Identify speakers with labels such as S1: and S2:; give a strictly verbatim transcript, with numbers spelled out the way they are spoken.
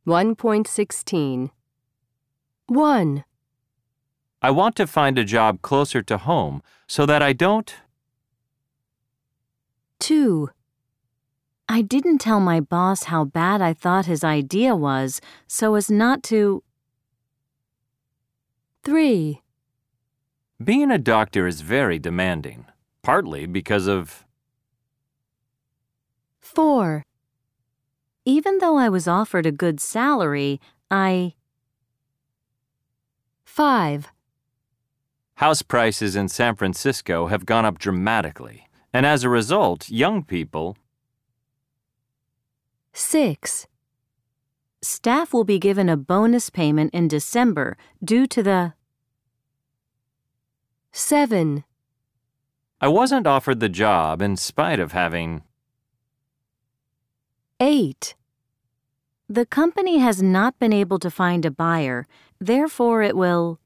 S1: one point sixteen. one.
S2: I want to find a job closer to home so that I don't.
S1: two.
S3: I didn't tell my boss how bad I thought his idea was, so as not to.
S1: three.
S2: Being a doctor is very demanding, partly because of.
S1: four.
S3: Even though I was offered a good salary, I.
S1: five.
S2: House prices in San Francisco have gone up dramatically, and as a result, young people.
S1: six.
S3: Staff will be given a bonus payment in December due to the.
S1: seven.
S2: I wasn't offered the job in spite of having.
S1: eight.
S3: The company has not been able to find a buyer, therefore it will.